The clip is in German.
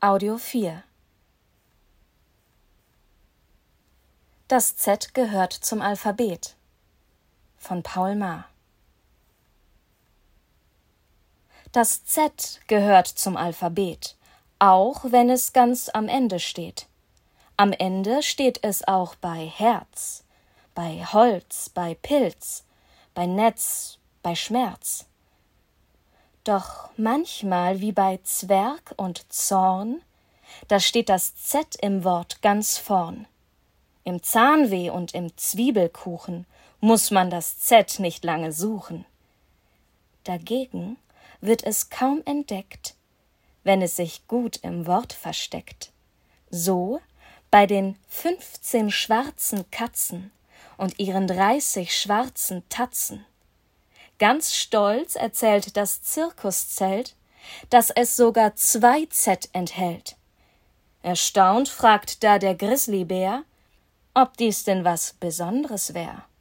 Audio 4. Das Z gehört zum Alphabet von Paul Maar. Das Z gehört zum Alphabet, auch wenn es ganz am Ende steht. Am Ende steht es auch bei Herz, bei Holz, bei Pilz, bei Netz, bei Schmerz. Doch manchmal wie bei Zwerg und Zorn, da steht das Z im Wort ganz vorn. Im Zahnweh und im Zwiebelkuchen muss man das Z nicht lange suchen. Dagegen wird es kaum entdeckt, wenn es sich gut im Wort versteckt. So bei den 15 schwarzen Katzen und ihren 30 schwarzen Tatzen. Ganz stolz erzählt das Zirkuszelt, dass es sogar 2 Z enthält. Erstaunt fragt da der Grizzlybär, ob dies denn was Besonderes wär.